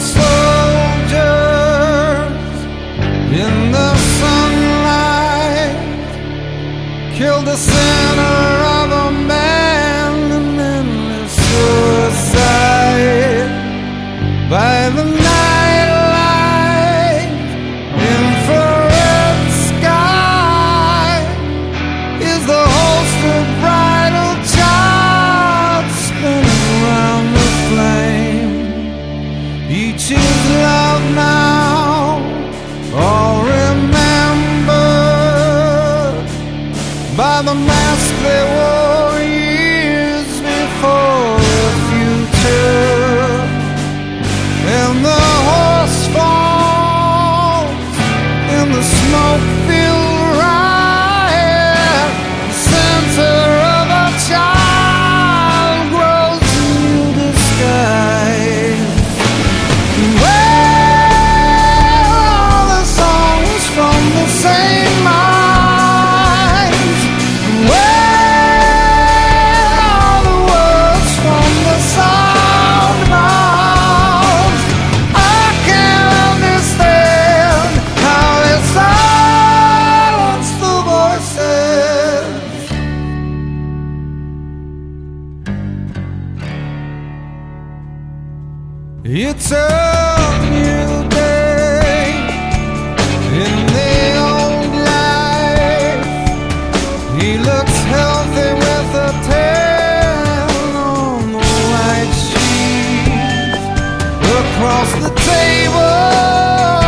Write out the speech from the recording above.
soldiers in the sunlight killed the center of a man in endless suicide. By the nightlight, infrared sky is the holstered bridal child spinning around the flame. Each is love now, all remembered by the mask they wore years before the future. And the horse falls in the smoke-filled riot. The center of a child grows in new disguise. Well, all the songs from the same minds. Well, all the words from the sound mouths. I can't understand how they silence the voices. It's a new day in the old life. He looks healthy with a tan on the white sheet. Across the table